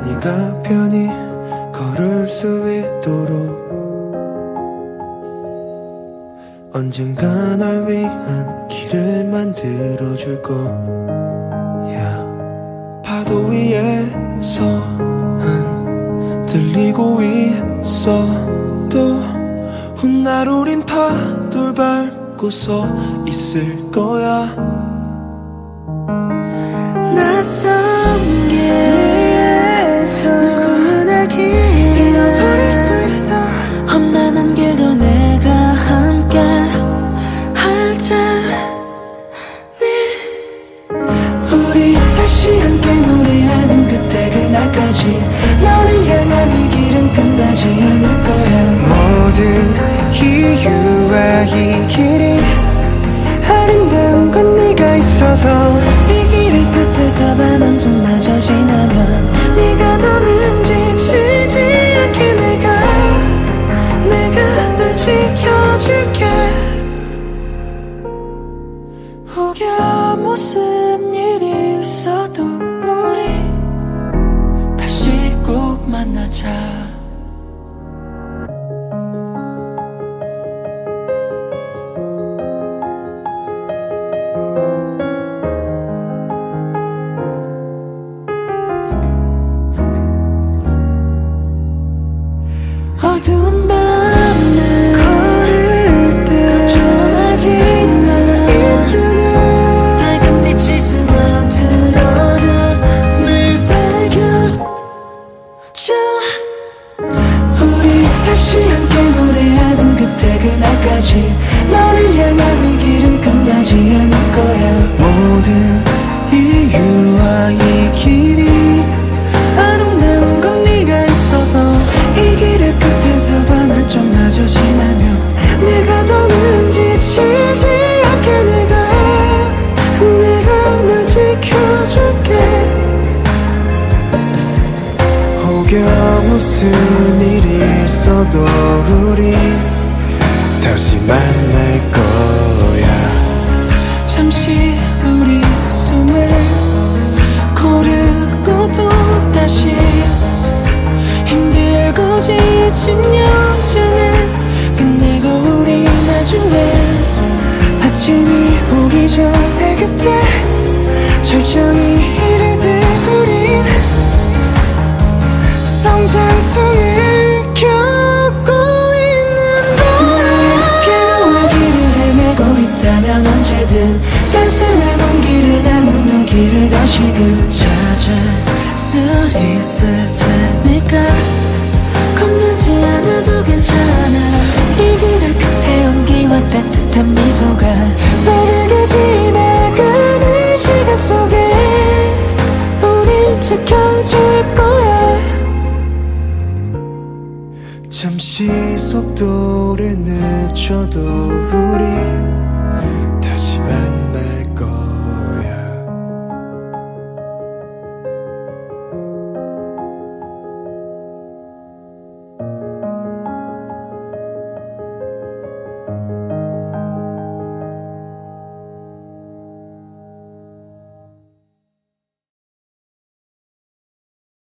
네가 편히 걸을 수 있도록 언젠가 널 위한 길을 만들어줄 거야. 파도 위에서 흔들리고 있어도 훗날 우린 파도를 밟고서 있을 거야. 낯선 길에서 누구나 길을 잃어버릴 수 있어. 험난한 길도 내가 함께 할 테니 우리 다시 함께 노래하는 그때 그날까지 너를 향한 이 길은 끝나지 않을 거야. 모든 이유와 이 길이 아름다운 건 네가 있어서 이 길의 끝에서 반환점마저 지나면 네가 더는 지치지 않게 내가 널 지켜줄게. 혹여 무슨 일이 있어도 우리 다시 꼭 만나자. 어두운 밤을 걸을 때 걱정하지 마. 이제는 밝은 빛이 스며들어도 늘 밝혀줘. 우리 다시 함께 노래하는 그때 그날까지 너를 향한 이 길은 끝나지 않을 거야. 모든 이유와 이 길이 아름다운 건 네가 있어서 이 길의 끝에서 반환점마저 지나면 내가 더는 지치지 않게 내가 널 지켜줄게. 혹여 무슨 일이 있어도 우리 다시 만날 거야. 잠시 우리 숨을 고르고 또 다시 힘들고 지친 여정을 끝내고 우리 나중에 아침이 오기 전에 그때 절정이 이르듯 우린 성장통을 겪고 있는 거야. 너와 길을 헤매고 있다면 언제든 따스한 온기를 나누는 길을 다시금 찾을 수 있을 테니까 겁나지 않아도 괜찮아. 이 길의 끝에 온기와 따뜻한 미소가 너에게 지나가는 시간 속에 우릴 지켜줄 거야. 잠시 속도를 늦춰도 우리